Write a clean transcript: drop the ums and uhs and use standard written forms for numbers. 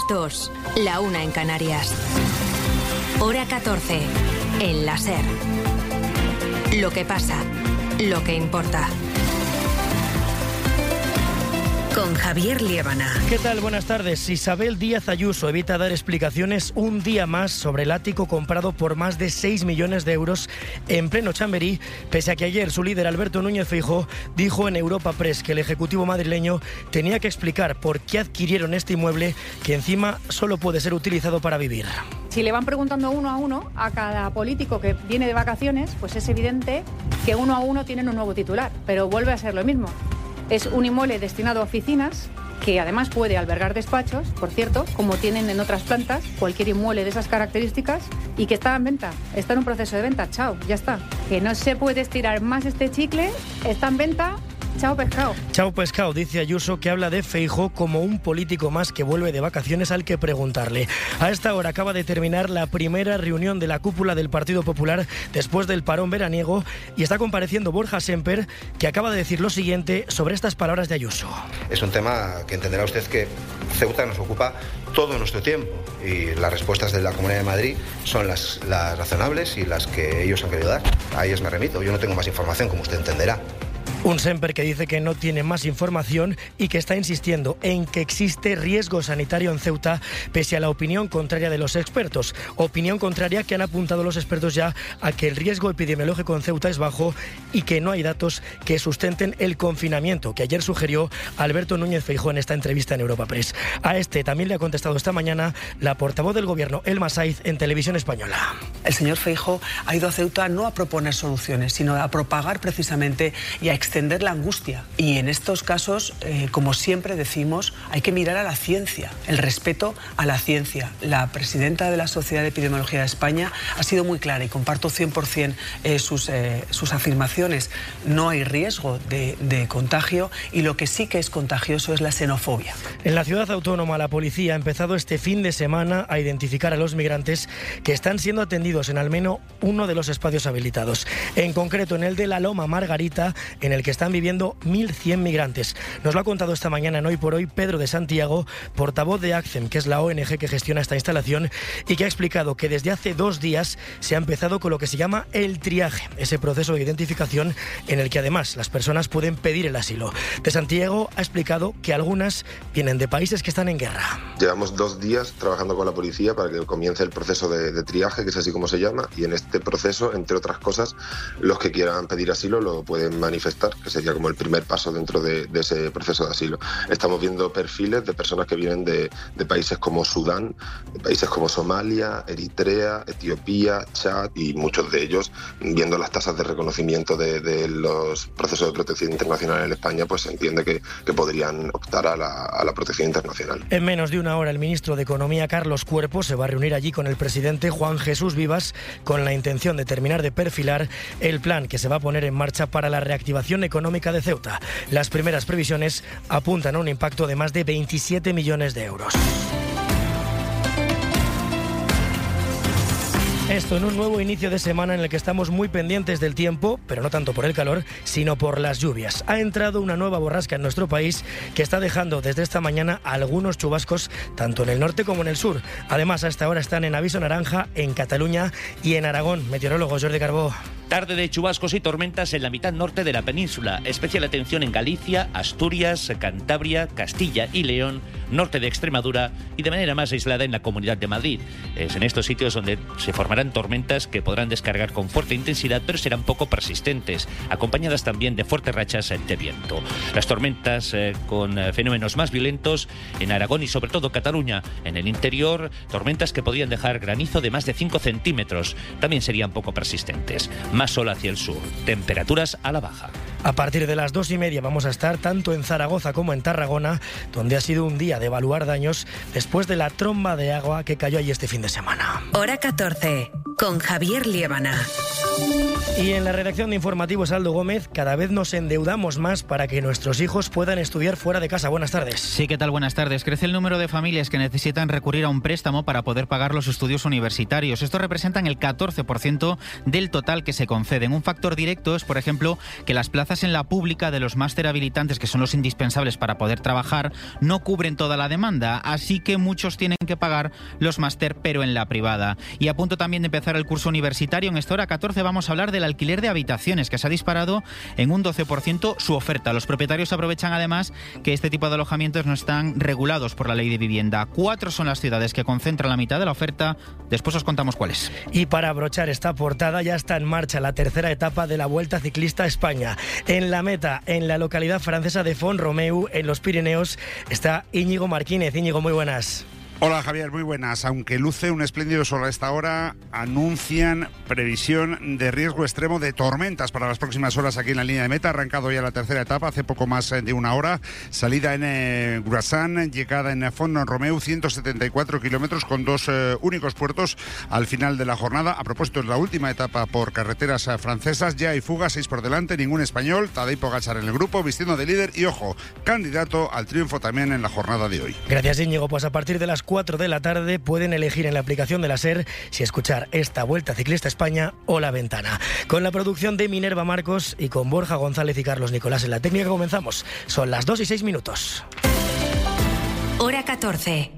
2, la 1 en Canarias. Hora 14, en la SER. Lo que pasa, lo que importa. Con Javier Liébana. ¿Qué tal? Buenas tardes. Isabel Díaz Ayuso evita dar explicaciones un día más sobre el ático comprado por más de 6 millones de euros en pleno Chamberí, pese a que ayer su líder Alberto Núñez Feijóo dijo en Europa Press que el Ejecutivo madrileño tenía que explicar por qué adquirieron este inmueble, que encima solo puede ser utilizado para vivir. Si le van preguntando uno a uno a cada político que viene de vacaciones, pues es evidente que uno a uno tienen un nuevo titular, pero vuelve a ser lo mismo. Es un inmueble destinado a oficinas, que además puede albergar despachos, por cierto, como tienen en otras plantas, cualquier inmueble de esas características, y que está en venta, está en un proceso de venta, chao, ya está. Que no se puede estirar más este chicle, está en venta. Chao pescado. Chao pescado, dice Ayuso, que habla de Feijóo como un político más que vuelve de vacaciones al que preguntarle. A esta hora acaba de terminar la primera reunión de la cúpula del Partido Popular después del parón veraniego y está compareciendo Borja Semper, que acaba de decir lo siguiente sobre estas palabras de Ayuso. Es un tema que entenderá usted que Ceuta nos ocupa todo nuestro tiempo y las respuestas de la Comunidad de Madrid son las razonables y las que ellos han querido dar. A ellas me remito, yo no tengo más información, como usted entenderá. Un Semper que dice que no tiene más información y que está insistiendo en que existe riesgo sanitario en Ceuta, pese a la opinión contraria de los expertos. Opinión contraria que han apuntado los expertos ya a que el riesgo epidemiológico en Ceuta es bajo y que no hay datos que sustenten el confinamiento que ayer sugirió Alberto Núñez Feijóo en esta entrevista en Europa Press. A este también le ha contestado esta mañana la portavoz del Gobierno, Elma Saiz, en Televisión Española. El señor Feijóo ha ido a Ceuta no a proponer soluciones, sino a propagar precisamente y a extender la angustia. Y en estos casos, como siempre decimos, hay que mirar a la ciencia, el respeto a la ciencia. La presidenta de la Sociedad de Epidemiología de España ha sido muy clara y comparto 100% sus afirmaciones. No hay riesgo de contagio y lo que sí que es contagioso es la xenofobia. En la ciudad autónoma, la policía ha empezado este fin de semana a identificar a los migrantes que están siendo atendidos en al menos uno de los espacios habilitados. En concreto, en el de la Loma Margarita, en el que están viviendo 1.100 migrantes. Nos lo ha contado esta mañana en Hoy por Hoy Pedro de Santiago, portavoz de ACCEM, que es la ONG que gestiona esta instalación, y que ha explicado que desde hace 2 días se ha empezado con lo que se llama el triaje, ese proceso de identificación en el que además las personas pueden pedir el asilo. De Santiago ha explicado que algunas vienen de países que están en guerra. Llevamos 2 días trabajando con la policía para que comience el proceso de triaje, que es así como se llama, y en este proceso, entre otras cosas, los que quieran pedir asilo lo pueden manifestar, que sería como el primer paso dentro de ese proceso de asilo. Estamos viendo perfiles de personas que vienen de países como Sudán, de países como Somalia, Eritrea, Etiopía, Chad, y muchos de ellos, viendo las tasas de reconocimiento de los procesos de protección internacional en España, pues se entiende que podrían optar a la protección internacional. En menos de una hora, el ministro de Economía, Carlos Cuerpo, se va a reunir allí con el presidente Juan Jesús Vivas con la intención de terminar de perfilar el plan que se va a poner en marcha para la reactivación económica de Ceuta. Las primeras previsiones apuntan a un impacto de más de 27 millones de euros. Esto en un nuevo inicio de semana en el que estamos muy pendientes del tiempo, pero no tanto por el calor, sino por las lluvias. Ha entrado una nueva borrasca en nuestro país que está dejando desde esta mañana algunos chubascos tanto en el norte como en el sur. Además, a esta hora están en aviso naranja en Cataluña y en Aragón. Meteorólogo Jordi Carbó. Tarde de chubascos y tormentas en la mitad norte de la península. Especial atención en Galicia, Asturias, Cantabria, Castilla y León, norte de Extremadura y de manera más aislada en la Comunidad de Madrid. Es en estos sitios donde se formarán tormentas que podrán descargar con fuerte intensidad, pero serán poco persistentes, acompañadas también de fuertes rachas de viento. Las tormentas con fenómenos más violentos en Aragón y sobre todo Cataluña. En el interior, tormentas que podrían dejar granizo de más de 5 centímetros. También serían poco persistentes. Más sol hacia el sur, temperaturas a la baja. A partir de las 2:30 vamos a estar tanto en Zaragoza como en Tarragona, donde ha sido un día de evaluar daños después de la tromba de agua que cayó allí este fin de semana. Hora 14, con Javier Liébana. Y en la redacción de Informativos, Aldo Gómez, cada vez nos endeudamos más para que nuestros hijos puedan estudiar fuera de casa. Buenas tardes. Sí, ¿qué tal? Buenas tardes. Crece el número de familias que necesitan recurrir a un préstamo para poder pagar los estudios universitarios. Estos representan el 14% del total que se conceden. Un factor directo es, por ejemplo, que las plazas en la pública de los máster habilitantes, que son los indispensables para poder trabajar, no cubren toda la demanda, así que muchos tienen que pagar los máster, pero en la privada. Y a punto también de empezar el curso universitario, en esta hora 14 vamos a hablar del alquiler de habitaciones, que se ha disparado en un 12% su oferta. Los propietarios aprovechan además que este tipo de alojamientos no están regulados por la ley de vivienda. 4 son las ciudades que concentran la mitad de la oferta. Después os contamos cuáles. Y para abrochar esta portada, ya está en marcha la tercera etapa de la Vuelta Ciclista a España. En la meta, en la localidad francesa de Font-Romeu, en los Pirineos, está Íñigo Marquínez. Íñigo, muy buenas. Hola Javier, muy buenas. Aunque luce un espléndido sol a esta hora, anuncian previsión de riesgo extremo de tormentas para las próximas horas aquí en la línea de meta. Ha arrancado ya la tercera etapa hace poco más de una hora. Salida en Gruasan, llegada en Font-Romeu, 174 kilómetros con 2 únicos puertos al final de la jornada. A propósito, es la última etapa por carreteras francesas. Ya hay fuga, 6 por delante, ningún español. Tadej Pogačar en el grupo, vistiendo de líder y, ojo, candidato al triunfo también en la jornada de hoy. Gracias, Íñigo. Pues a partir de las 4 de la tarde pueden elegir en la aplicación de la SER si escuchar esta Vuelta Ciclista a España o La Ventana. Con la producción de Minerva Marcos y con Borja González y Carlos Nicolás en la técnica comenzamos. Son las 2:06. Hora 14.